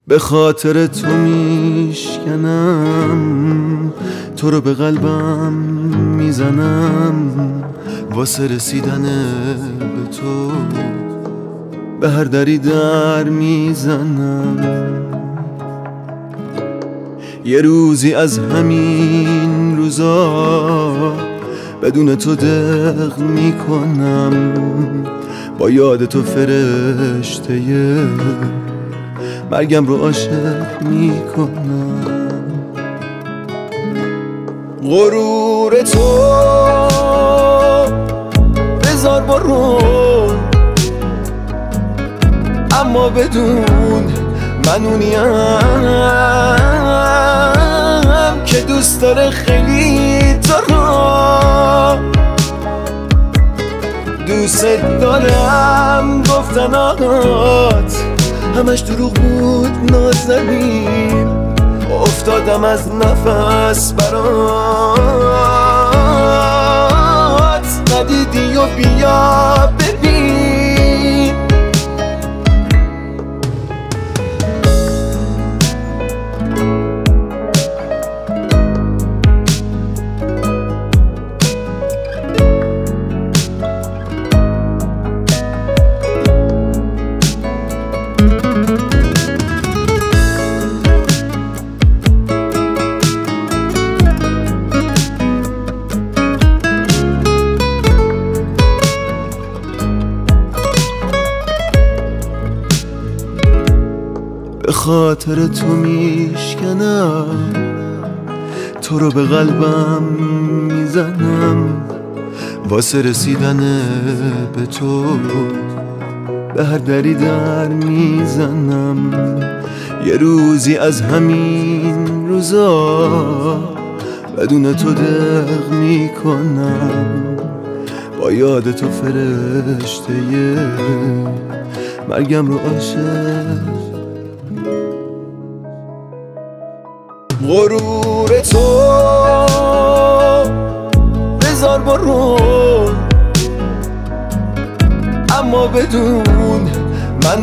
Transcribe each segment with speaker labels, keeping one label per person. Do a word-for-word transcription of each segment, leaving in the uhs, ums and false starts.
Speaker 1: به خاطر تو میشکنم، تو رو به قلبم میزنم، واسه رسیدن به تو به هر دری در میزنم. یه روزی از همین روزا بدون تو دق میکنم، با یاد تو فرشته مرگم رو عاشق میکنم. غرور تو بذار برون، اما بدون من اونیم که دوست داره خیلی تو رو. دوست دارم گفتنات همش دروغ بود نازنین، افتادم از نفس برات، ندیدی و بیا ببین. به خاطر تو میشکنم، تو رو به قلبم میزنم، واسه رسیدن به تو به هر دری در میزنم. یه روزی از همین روزا بدون تو دق میکنم، با یاد تو فرشته مرگم رو عاشق. غرور تو بذار برون، اما بدون من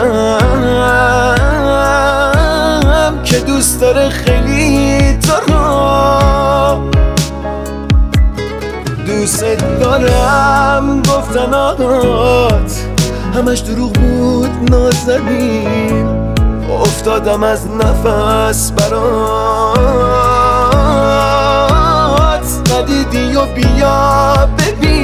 Speaker 1: اونیم که دوست داره خیلی تو رو. دوست دارم گفتنات همش دروغ بود نازنین، افتادم از نفس برات، ندیدی و بیا ببین.